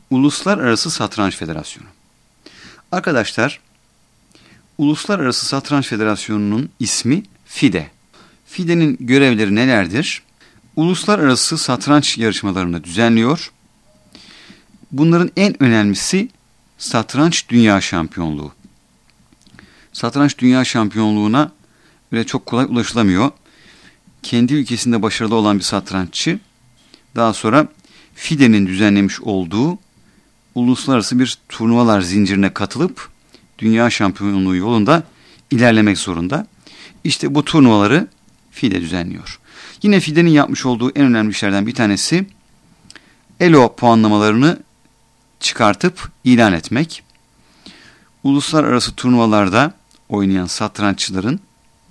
Uluslararası Satranç Federasyonu. Arkadaşlar, Uluslararası Satranç Federasyonu'nun ismi FIDE. FIDE'nin görevleri nelerdir? Uluslararası satranç yarışmalarını düzenliyor. Bunların en önemlisi Satranç Dünya Şampiyonluğu. Satranç Dünya Şampiyonluğu'na öyle çok kolay ulaşılamıyor. Kendi ülkesinde başarılı olan bir satranççı daha sonra FIDE'nin düzenlemiş olduğu uluslararası bir turnuvalar zincirine katılıp dünya şampiyonluğu yolunda ilerlemek zorunda. İşte bu turnuvaları FIDE düzenliyor. Yine FIDE'nin yapmış olduğu en önemli işlerden bir tanesi ELO puanlamalarını çıkartıp ilan etmek. Uluslararası turnuvalarda oynayan satranççıların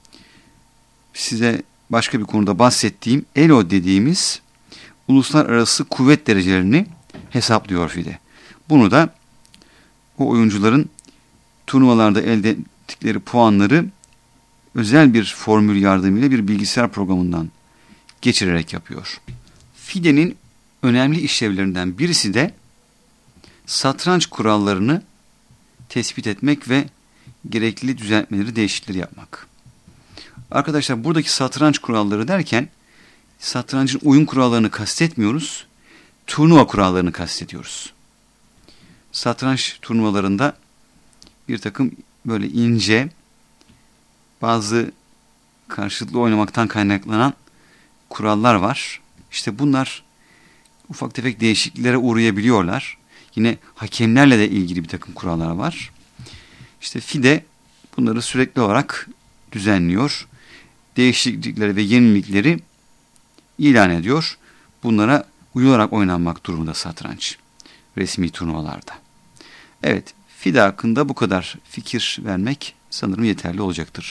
size başka bir konuda bahsettiğim ELO dediğimiz uluslararası kuvvet derecelerini hesaplıyor FIDE. Bunu da o oyuncuların turnuvalarda elde ettikleri puanları özel bir formül yardımıyla bir bilgisayar programından geçirerek yapıyor. FIDE'nin önemli işlevlerinden birisi de satranç kurallarını tespit etmek ve gerekli düzeltmeleri, değişiklikleri yapmak. Arkadaşlar, buradaki satranç kuralları derken satrancın oyun kurallarını kastetmiyoruz, turnuva kurallarını kastediyoruz. Satranç turnuvalarında bir takım böyle ince, bazı karşılıklı oynamaktan kaynaklanan kurallar var. İşte bunlar ufak tefek değişikliklere uğrayabiliyorlar. Yine hakemlerle de ilgili bir takım kurallar var. İşte FIDE bunları sürekli olarak düzenliyor. Değişiklikleri ve yenilikleri ilan ediyor. Bunlara uyularak oynanmak durumunda satranç resmi turnuvalarda. Evet, FIDE hakkında bu kadar fikir vermek sanırım yeterli olacaktır.